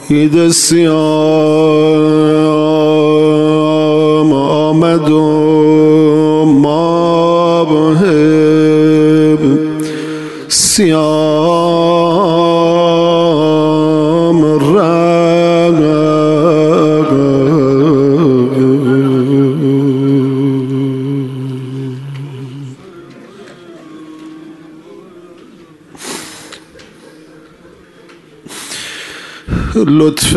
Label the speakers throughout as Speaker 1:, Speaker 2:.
Speaker 1: عید سیام آمد و ما سیام رفت. لطف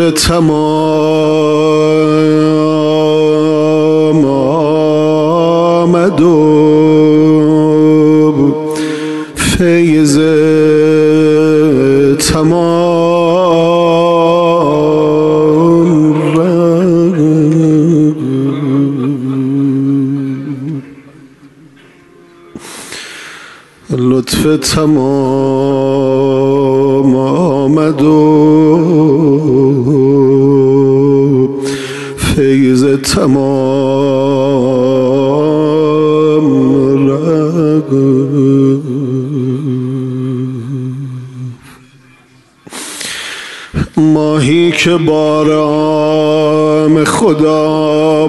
Speaker 1: تمام آمد و فیض تمام رفت. لطف تمام آمد و فیض تمام رفت. ماهی که بارام خدا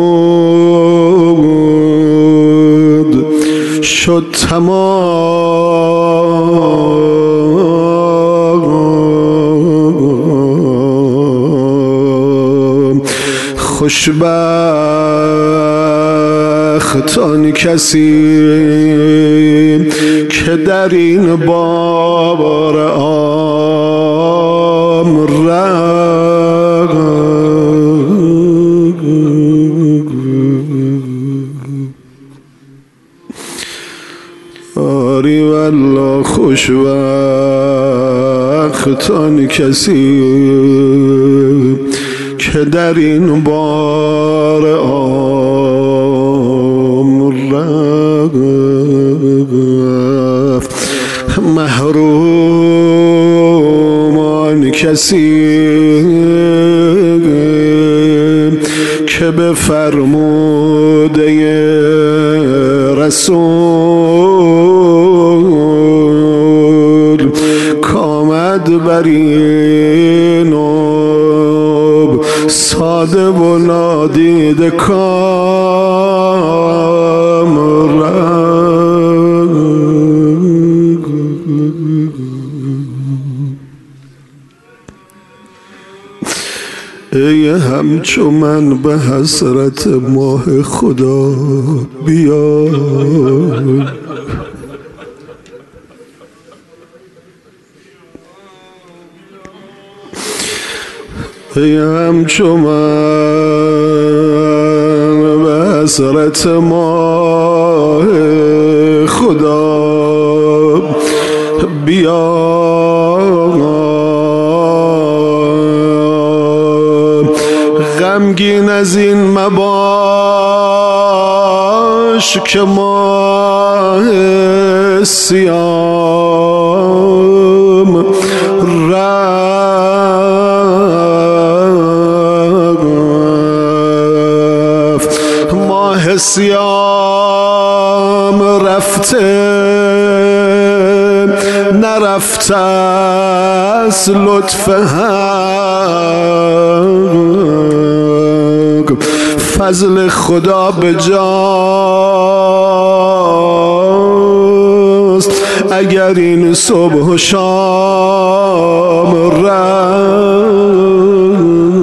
Speaker 1: بود شد تمام. خوشبخت آن کسی که در این بار عام رفت. آری والله خوشبخت آن کسی که در این بار عام رفت. محروم آن کسی که به فرموده رسول کامد بر این ساده و نادیده کام رفت. ای همچو من به حسرت ماه خدا بیا. ای همچو من به حسرت ماه خدا بیا. غمگین از این مباش که ماه سیام رفت. ماه سیام رفته نرفته از لطف حق. فضل خدا به جاست اگر این صبح و شام رفت.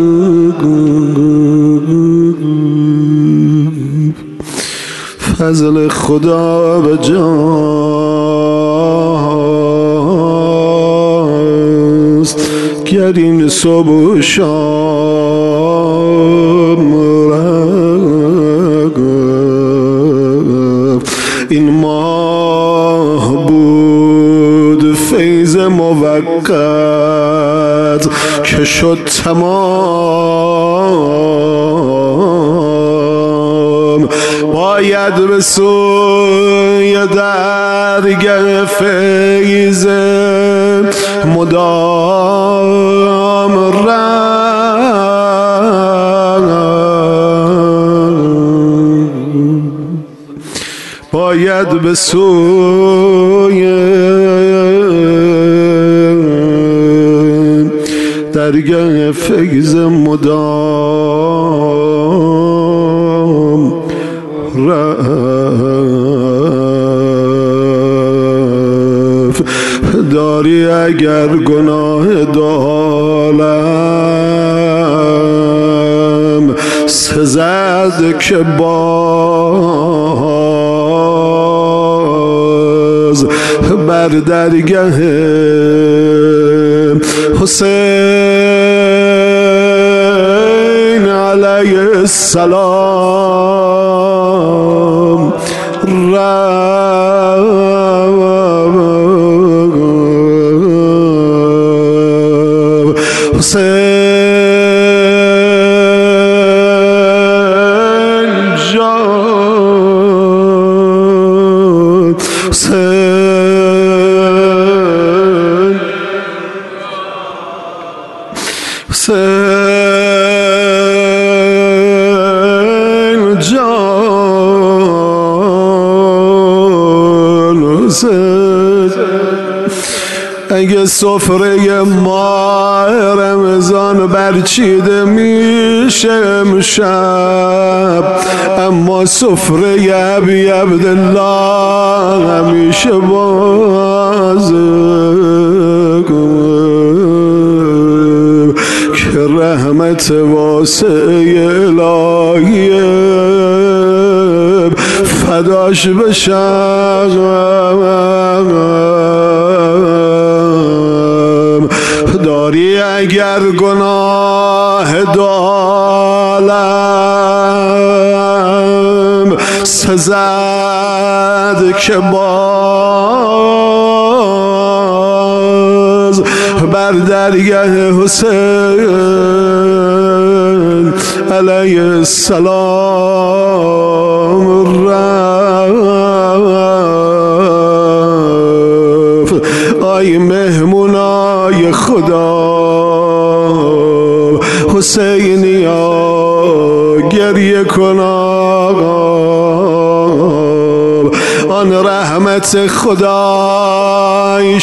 Speaker 1: فضل خدا به جاست گر این صبح و شام رفت. این ماه بود فیض موقت که شد تمام. باید به سوی درگه فیض مدام رفت. باید به سوی درگه فیض مدام رفت داری اگر گناه دالم سزد که باز بر درگه حسین علیه السلام حسین جان حسین جان اگه سفره ماه رمضان برچیده میشه امشب، اما سفره ابی عبدالله همیشه بازه که رحمت واسعه الهیه فداش بشم. داری اگر گناه دالم سزد که باز بر درگه حسین علیه السلام رفت. آی مهمونای خدا حسینیا گریه کنا، آن رحمت خدای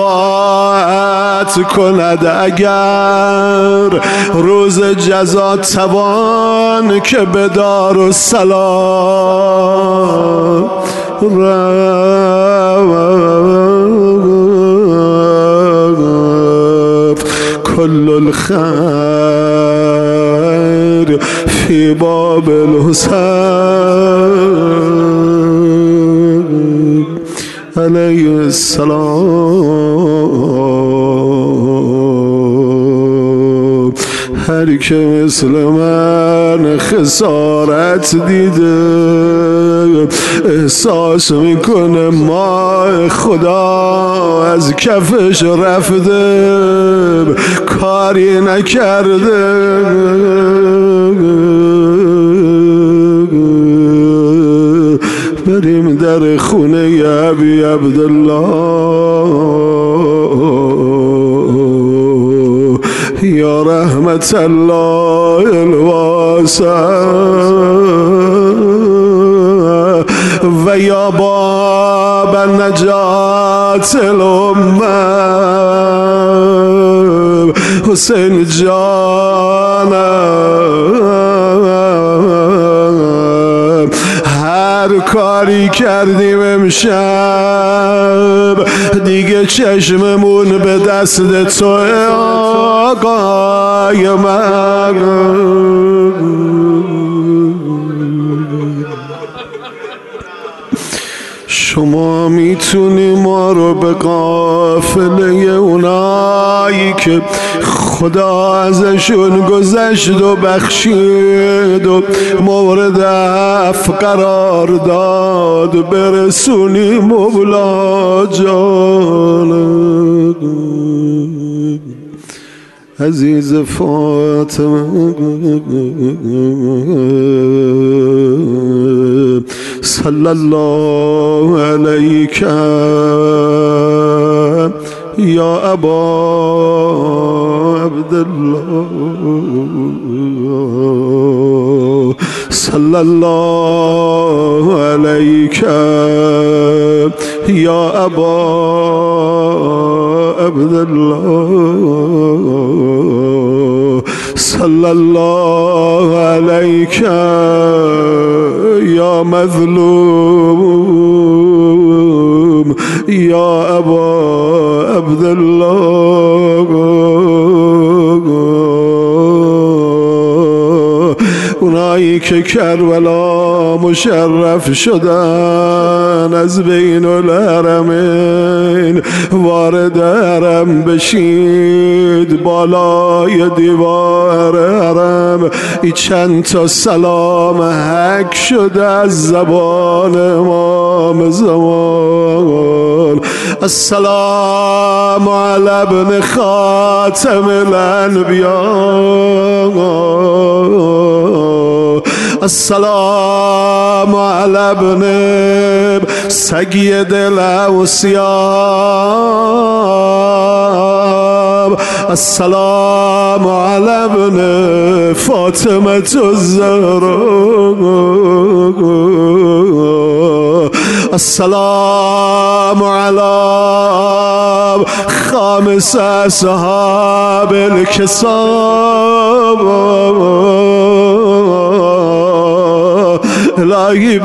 Speaker 1: شفاعت کند اگر روز جزا توان که به دارالسلام رفت. کل الخیر فی باب الحسین علیه السلام. هر که مثل من خسارت دیده احساس میکنه ما خدا از کفش رفته کاری نکرده. بریم در خونه ابی عبدالله یا رحمت الله الواسع و یا باب نجات الامه حسین جانم. هر کاری کردیم امشب دیگه چشممون به دست تو آقای من. شما میتونی ما رو به قافله اونایی که خدا ازشون گذشت و بخشید و مورد عفو قرار داد برسونی مولا جان. عزیز فاطمه صلی الله علیک یا ابا عبدالله صلی الله علیک یا ابا عبدالله صلی الله علیک یا مظلوم یا ابا عبدالله. اونایی که کربلا مشرف شدن از بین الحرمین وارد حرم بشید، بالای دیوار حرم ای چند تا سلام حک شده از زبان امام زمان. السلام علی ابن خاتم الانبیاء، السلام علی ابن سید الاوصیاء، السلام علی ابن فاطمة الزهراء، السلام علی خامس اصحاب الکساب. الهی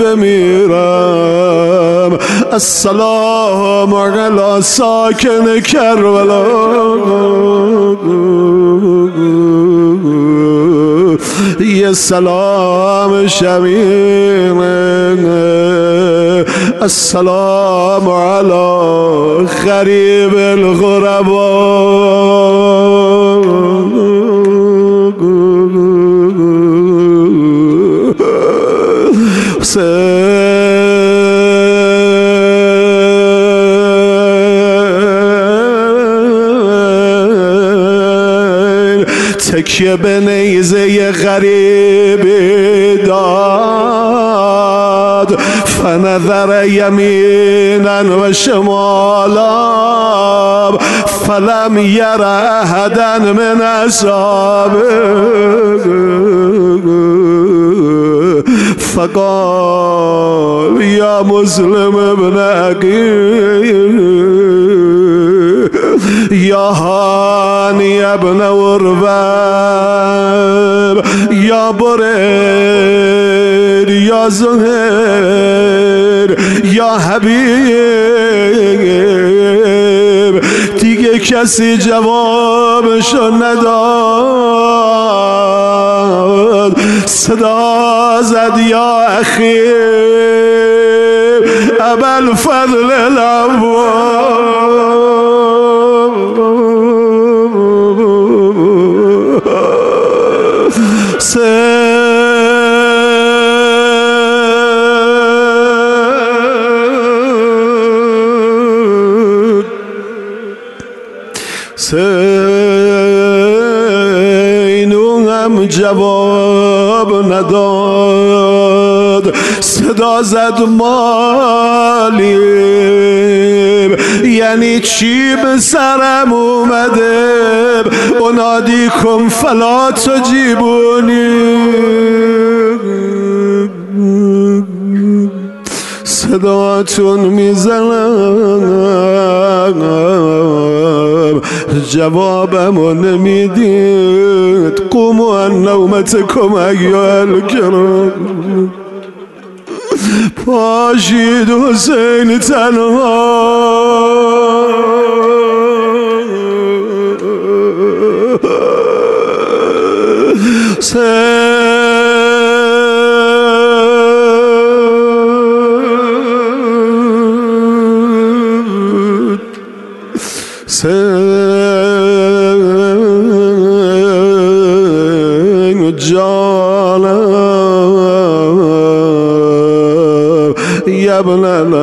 Speaker 1: بمیرم السلام علی ساکن کربلا، یه سلام شمیم السلام علی غریب الغرباء. تکیه به نیزه غریبی داد، فنظر یمینا و شمالا فلم یر احدا من اصحابه، فقال یا مسلم ابن عقیل یا هانی ابن عروة یا برید یا زهیر یا حبیب. دیگه کسی جوابشو نداد، صدا زد یا اخی ابوالفضل العوام. اینو هم جواب نداد، صدا زد مالی، یعنی چی به سرم اومده؟ انادی کن فلا تجیبونی، صداتون میزنم جوابمو نمیدید. قوموا عن نومتکم ایها الکرام، پاشید حسین تنها، ابن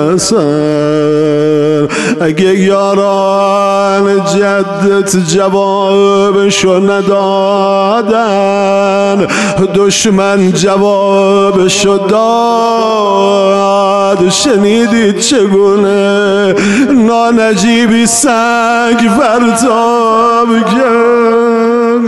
Speaker 1: الحسن، اگه یاران جدت جوابشو ندادن، دشمن جوابشو داد. شنیدید چگونه نانجیبی سنگ پرتاب کرد؟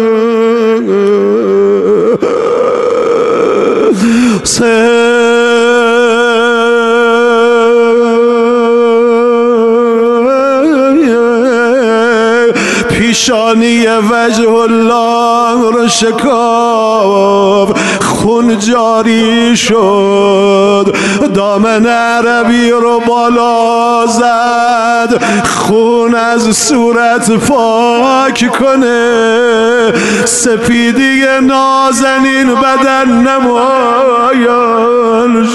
Speaker 1: پیشانی وجه الله رو شکاف، خون جاری شد، دامن عربی رو بالا زد، خون از صورت پاک کنه، سپیدی نازنین بدن نمایان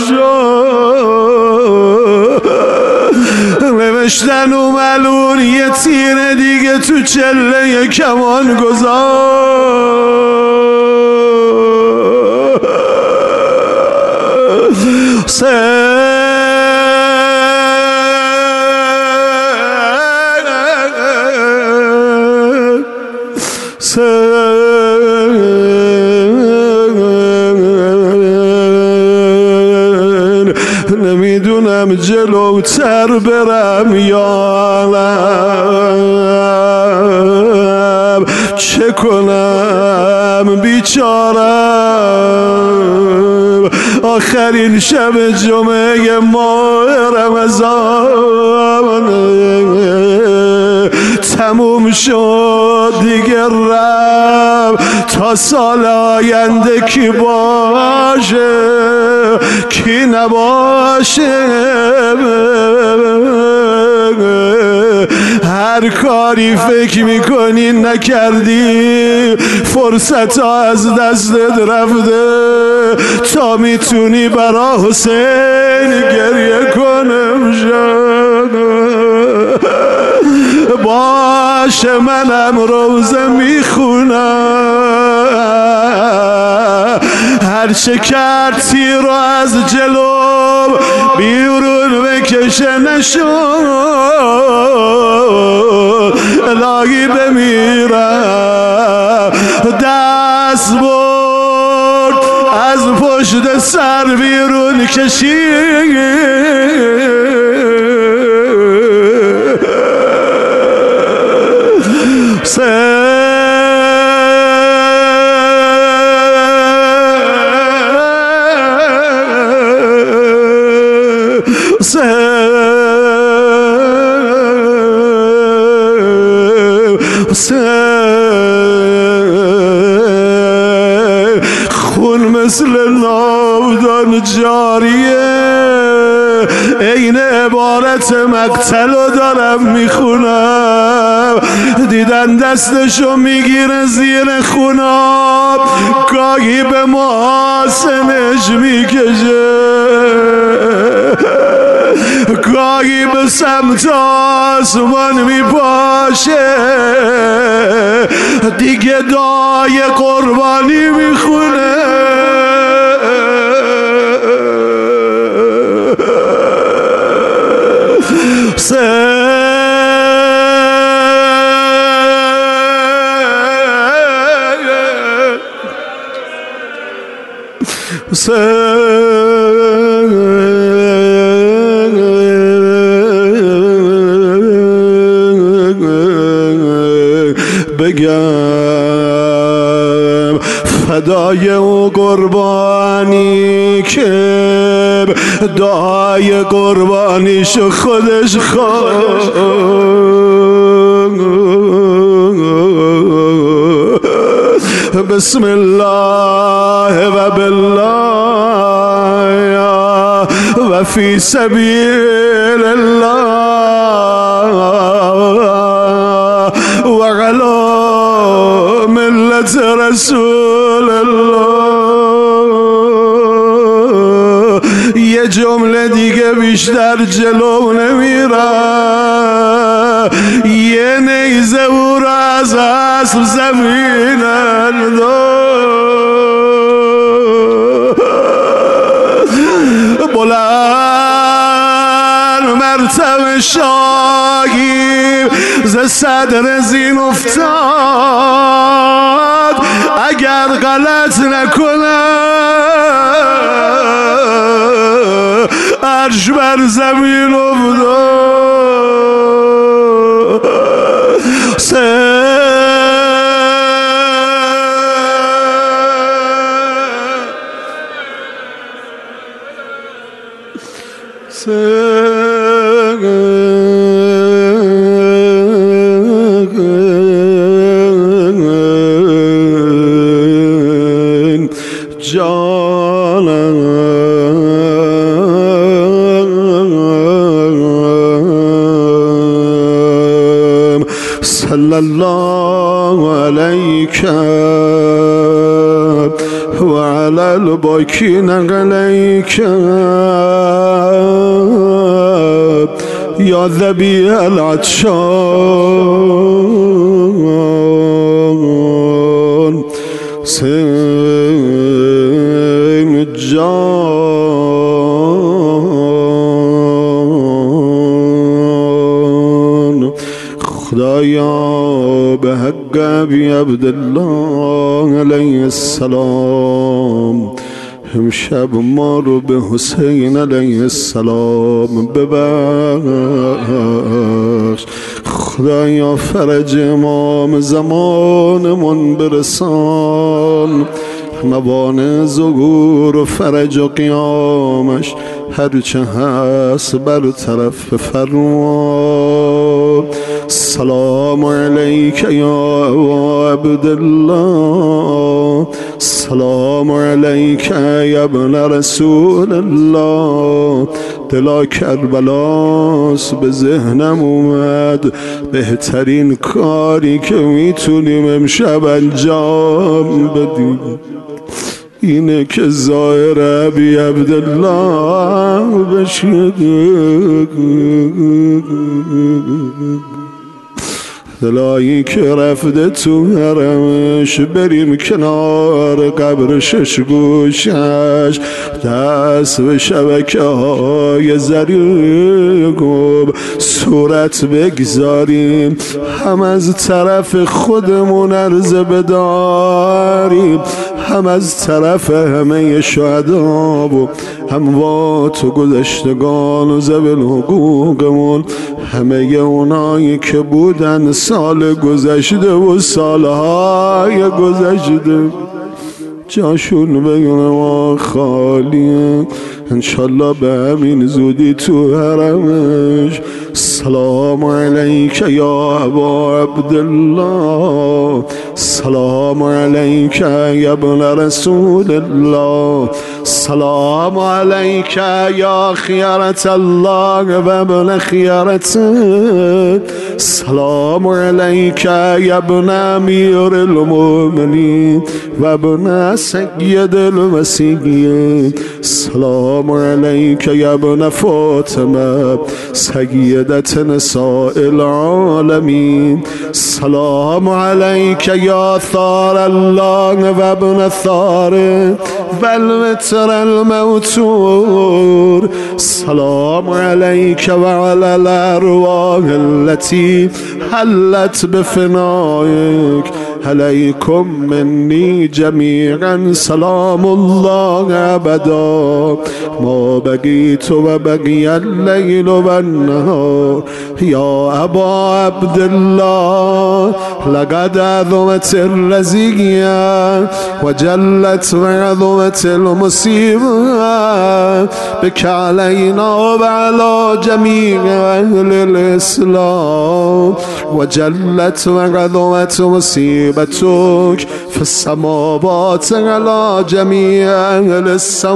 Speaker 1: شد. نوشتن و ملون یه تیر دیگه تو چله کمان نمیدونم جلوتر برم یا نه، چه کنم بیچارم. آخرین شب جمعه ماه رمضان تموم شد دیگه، رفت تا سال آینده کی باشه کی نباشه. هر کاری فکر میکنی نکردی، فرصت ها از دستت رفته، تا میتونی برا حسین گریه کنم شد. باشه منم روزه میخونم، هرچه کرد تیر رو از جلو بیرون بکشه نشد. الهی بمیرم دست برد از پشت سر بیرون کشید. خون مثل ناودان جاریه، این عبارت مقتلو دارم میخونم. دیدن دستشو میگیره زیر خوناب، گاهی به محاسنش میکشه، گاهی به سمت آسمان میپاشه، دیگه دعای قربانی میخونه. بگم فدای او قربانی که دعای قربانیشو خودش خواست. بسم الله و بالله و فی سبیل الله و علی ملت رسول الله. یه جمله دیگه بیشتر جلو نمیرم، یه نیزه او را از اسب زمین بلند مرتب شاگی ز صدر زین افتاد. اگر غلط نکنم عرش بر زمین افتاد. صلى الله عليك وعلى الباكين عليك يا ذبيح العطشان سين جان خدایا به حق ابی عبدالله علیه السلام امشب ما رو به حسین علیه السلام ببخش. خدایا فرج امام زمانمون برسان، موانع ظهور و فرج و قیامش هرچه هست برطرف فرما. سلام علیک یا ابا عبدالله، سلام علیک یا ابن رسول الله. دلا کربلاس به ذهنم اومد بهترین کاری که میتونیم امشب انجام بدیم اینه که ظاهر ابی عبدالله بشه. دلایی که رفته تو حرمش بریم کنار قبر شش گوشش، دست به شبکه های زریق صورت بگذاریم، هم از طرف خودمون عرضه بداریم، هم از طرف همه شهدا و اموات و گذشتگان و ذوی الحقوقمون، همه اونایی که بودن سال گذشته و سالهای گذشته، جاشون بین ما خالیه. انشالله به همین زودی تو حرمش. سلام علیک یا ابا عبدالله، سلام علیک یا ابن رسول الله، سلام علیک یا خیرت الله و ابن خیرته، سلام علیک یا ابن امیر المؤمنین و ابن سید المسیحین، سلام علیک یا ابن فاطمه سیدت نساء العالمین، سلام علیک یا ثار الله و ابن ثار و الوتر الموتور، سلام علیک و علی الارواح التي حلت بفنائک، علیکم منی جمیعا سلام الله ابدا ما بقیت و بقی اللیل و النهار. یا ابا عبدالله لقد عظمت الرزیه و جلت و عظمت المصیبه بک علینا و علی جمیع اهل الاسلام و جلت و عظمت مصیبتک فی السماوات علی جمیع اهل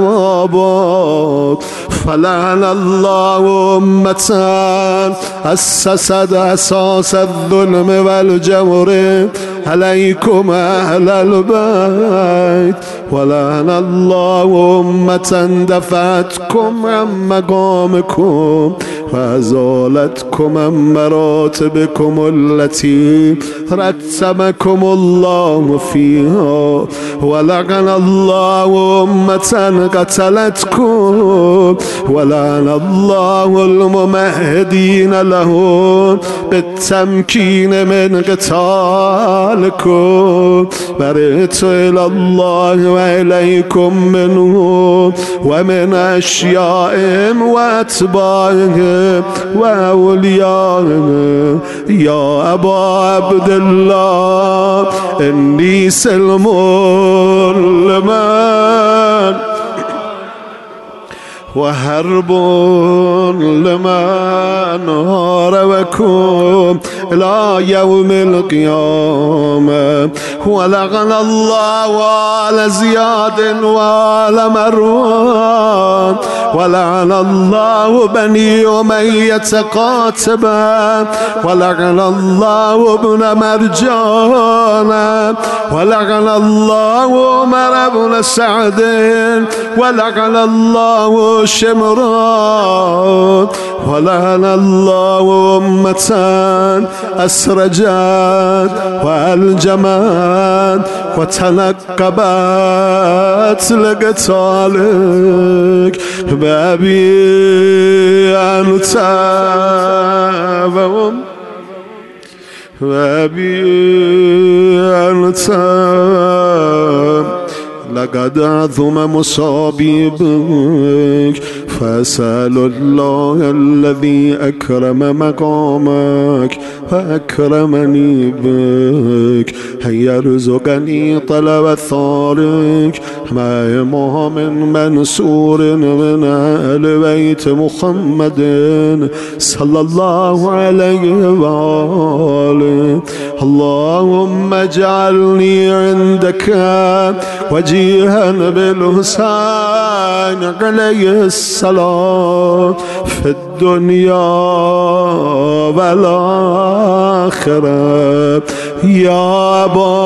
Speaker 1: السماوات. فلعن الله امتا اسست اساس الظلم والجور علیکم اهل البیت، ولعن الله امتا دفعتکم عن مقامکم و ازالتکم عن مراتبکم التي رتبکم الله فيها، ولعن الله امتا قتلتکم، ولعن الله الممهدین لهم بالتمکین من قتالکم. برئت الى الله و الیکم منهم و من اشیائهم و اتباعهم و اولیائهم. یا ابا عبدالله انی سلم لمن و حرب لمن هاربكم الى یوم القیامه ولعن الله آل زياد وآل مروان ولعن الله بني أمية قاتبا ولعن الله ابن مرجان ولعن الله عمر بن سعد ولعن الله شمران ولعن الله أمة أسرجت وألجمت وتنقبت لقتالك بأبي أنت وأبي أنت لقد عظم مصابي بك فأسأل الله الذي أكرم مقامك وأكرمني بك أن يرزقني طلب ثارك مع إمام منصور من أهل بيت محمد صلى الله عليه وآله. اللهم اجعلني عندك وجيها بالحسين عليه السلام في الدنيا والآخرة يا أبا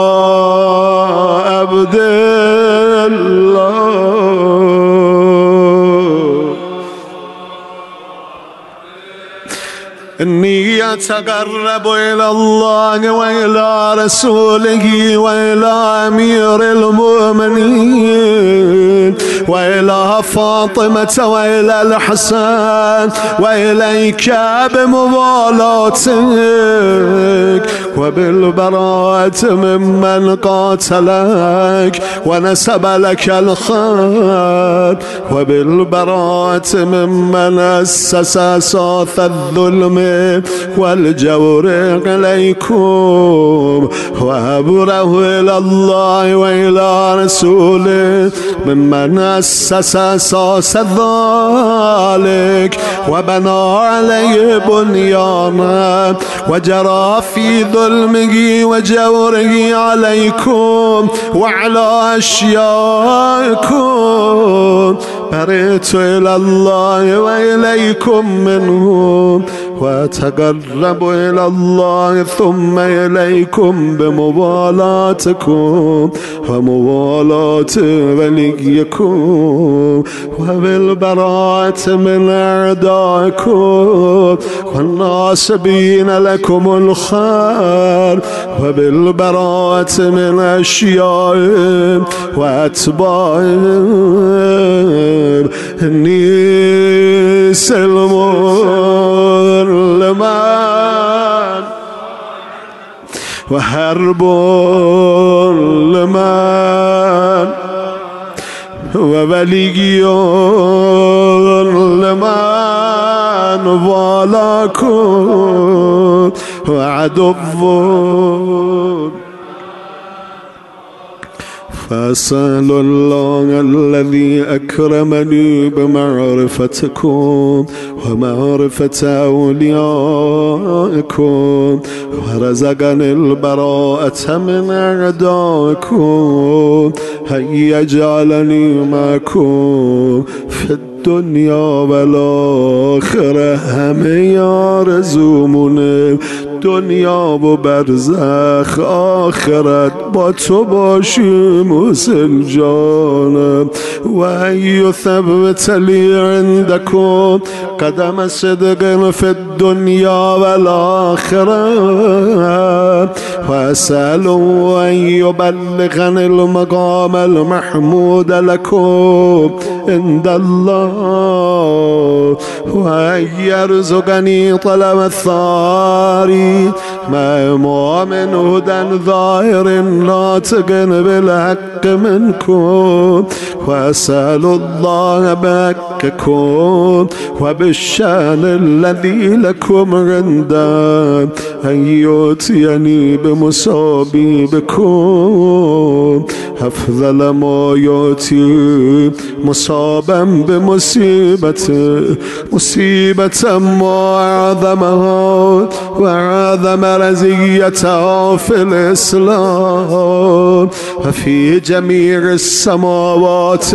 Speaker 1: عبد الله. إني أتقرب إلى الله وإلى رسوله وإلى أمير المؤمنين وإلى فاطمة وإلى الحسن وإليك بموالاتك وبالبراءة ممن قاتلك ونسب لك الخير وبالبراءة ممن أسس أساس الظلم والجور عليكم وأبره إلى الله وإلى رسوله ممن أسس أساس ذلك وبنى عليه بنيانا وجرى في ظلمه وجوره عليكم وعلى أشيائكم. برئت إلى الله وإليكم منهم وأتقرب إلى الله ثم إليكم بموالاتكم وموالاة وليكم وبالبراءة من أعدائكم والناصبين لكم الخير وبالبراءة من أشيائهم وأتباعهم. إني سلم لمن وحرب لمن وولي لمن والاكم وعدو. فأسأل الله الذي أكرمني بمعرفتكم ومعرفة أوليائكم ورزقني البراءة من أعدائكم أن يجعلني معكم في الدنيا والآخرة. همه آرزومونه دنیا و برزخ آخرت با تو باشیم حسین جانم. و ای ثبت لی عندکم قدم صدق فی الدنیا والآخرة و اسأل ان یبلغنی المقام المحمود لكم عند الله و ان یرزقنی طلب الثاری مع إمام هدى ظاهر ناطق بالحق منكم وأسأل الله بحقكم وبالشأن الذي لكم عنده أن يؤتيني بمصابيبكم أفضل ما يأتي مصابا بمصيبته مصيبة ما أعظمها وأعظم رزيتها في الإسلام وفي جميع السماوات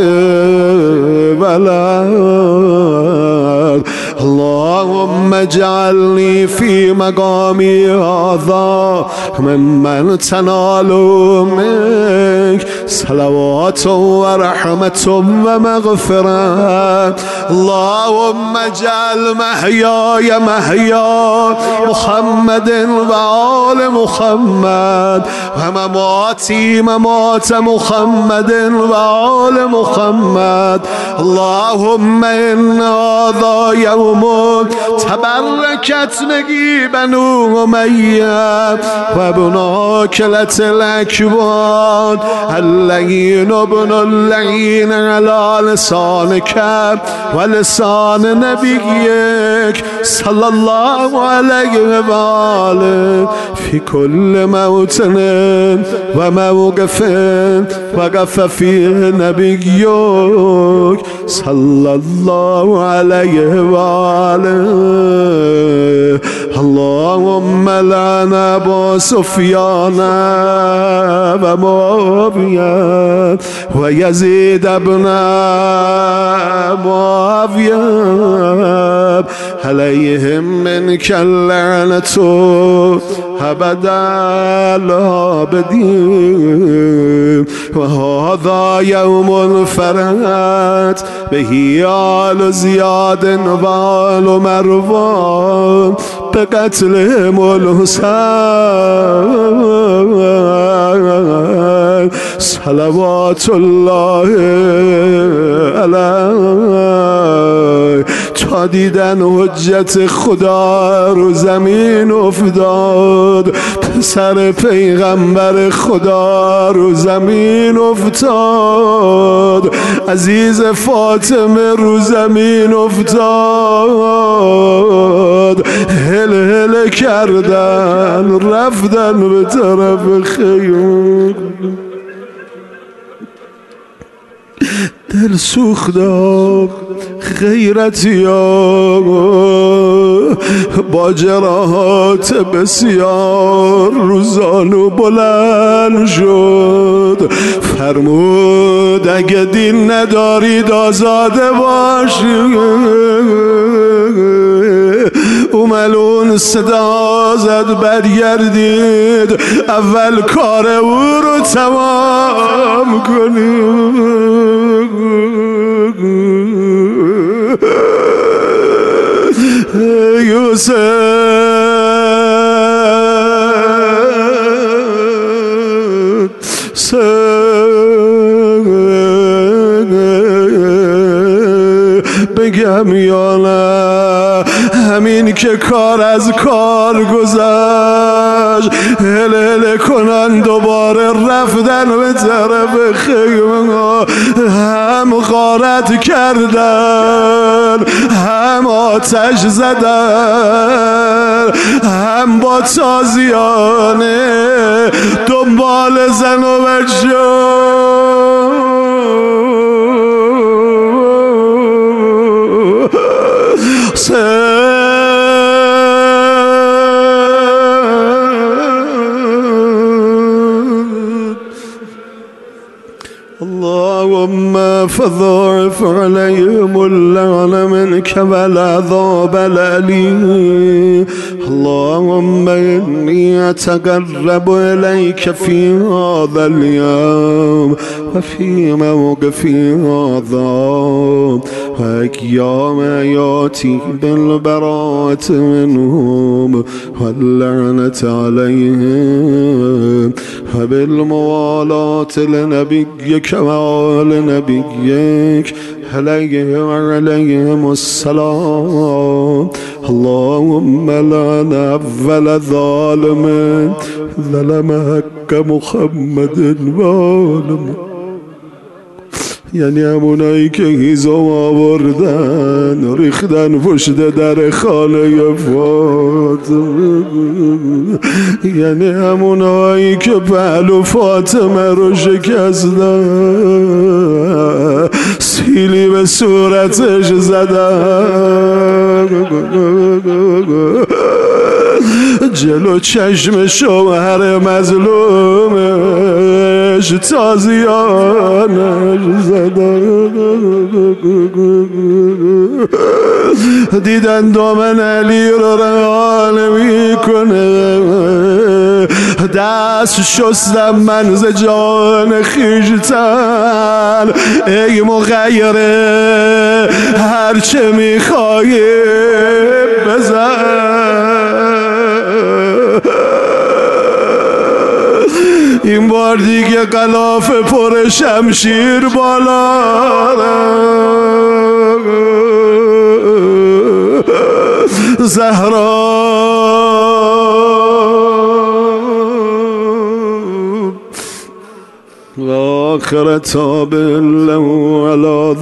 Speaker 1: والأرض. اللهم اجعلني في مقامي هذا ممن تنال منك صلوات ورحمة ومغفرة. اللهم اجعل محياي محيا محمد وآل محمد ومماتي ممات محمد وآل محمد. اللهم إن هذا يوم تبركت به بنو أمية وابن عاكلة الأكباد اللعين ابن اللعين على لسانك ولسان نبيك صلى الله عليه وآله في كل موطن وموقف وقف فيه نبيك صلى الله عليه وآله. اللهم لعن أبا سفيان ومعاوية ويزيد بن معاوية عليهم منك اللعنة أبدا الآبدين. وهذا يوم الفرات به آل زياد وآل مروان بقتلهم الحسين صلوات الله علیه. تا دیدن حجت خدا رو زمین افتاد، پسر پیغمبر خدا رو زمین افتاد، عزیز فاطمه رو زمین افتاد، هل هل کردن رفتن به طرف خیام. دل سوختم غیرتی ها با جراحات بسیار روزانو بلند شد، فرمود اگه دین ندارید آزاده باشید. اوملون صدا زد برگردید، اول کار او رو تمام کنید. یوسف بگم یا نه، همین که کار از کار گذشت، هل هل کنن دوباره رفتن به طرف خیمه، هم غارت کردن، هم آتش زدن، هم با تازیانه دنبال زن و بچه. اللهم فضاعف عليهم اللعن منك والعذاب الأليم. اللهم إني أتقرب إليك في هذا اليوم وفي موقفي هذا وأيام يأتي بالبراءة منهم واللعنة عليهم وبالموالاة لنبيك وآل نبيك عليه وعليهم السلام. اللهم لعن أول ظالم ظلم حق محمد وآل یعنی همونایی که هیزم آوردن ریختن پشت در خانه فاطمه، یعنی همونایی که پهلو فاطمه رو شکستن، سیلی به صورتش زدن، جلو چشم شوهر مظلومش تازیانش زدن، دیدن دامن علی رو رهان میکنه، دست شستم من ز جان خویشتن، ای مغیره هرچه میخوایی بزن، این بار دیگه غلاف پر شمشیر بالا، زهرا و آخر تاب له على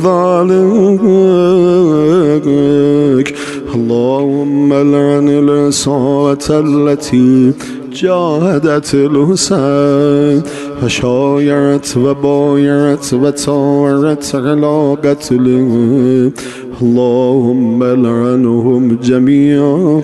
Speaker 1: ذلك. اللهم لعن العصابة التي جاهدت الحسين فشايعت وبايعت وتاورت على قتله، اللهم لعنهم جميعا.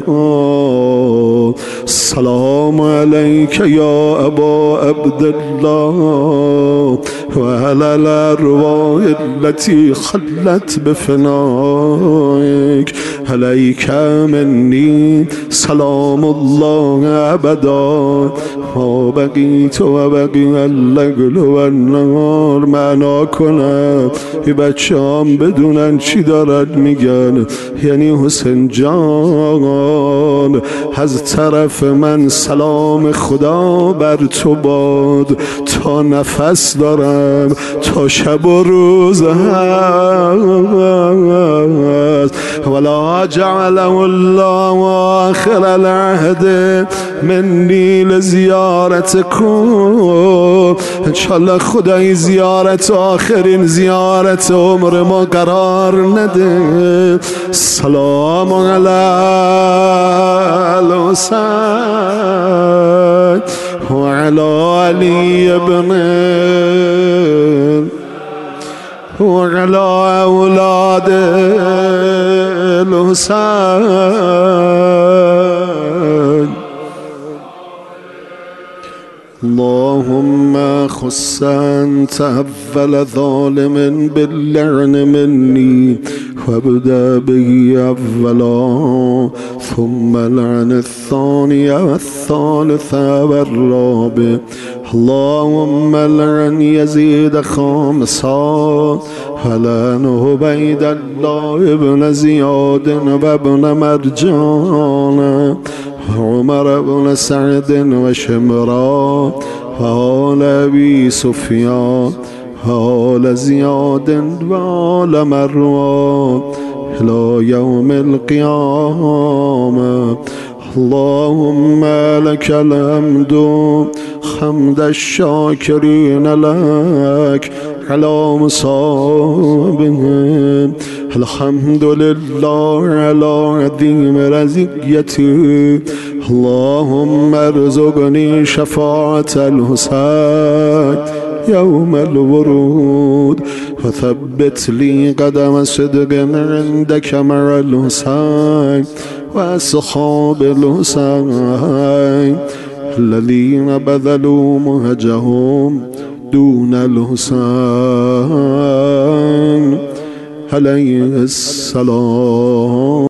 Speaker 1: السلام عليك يا أبا عبد الله وعلى الأرواح التي خلت بفنائك، عليك مني سلام الله أبدا ما بقيت وبقي الليل والنهار. معنا کنم این بچه هم بدونن چی دارن میگن، یعنی حسین جان از طرف من سلام خدا بر تو باد، تا نفس دارم، تا شب و روز هست. ولا جعله الله آخر العهد منی لزیارتکم، انشالله خدای زیارت آخرین زیارت عمر ما قرار نده. سلام علی الحسین و علی علی ابن وعلى أولاد الحسين. اللهم خص أنت أول ظالم باللعن مني وابدأ به أولا، ثم لعن الثاني والثالث والرابع. اللهم لعن يزيد خامسا ولعن عبيد الله بن زياد وابن مرجان وعمر بن سعد وشمرا وآل أبي سفيان وآل زياد وآل مروان إلى يوم القيامة. اللهم لك الحمد حمد الشاكرين لك على مصابهم، الحمد لله على عظيم رزقيتي. اللهم ارزقني شفاعة الحسين يوم الورود، وثبت لي قدم صدق عندك مع الحسين وأصحاب الحسين الذين بذلوا مهجهم دون الحسين عليه السلام.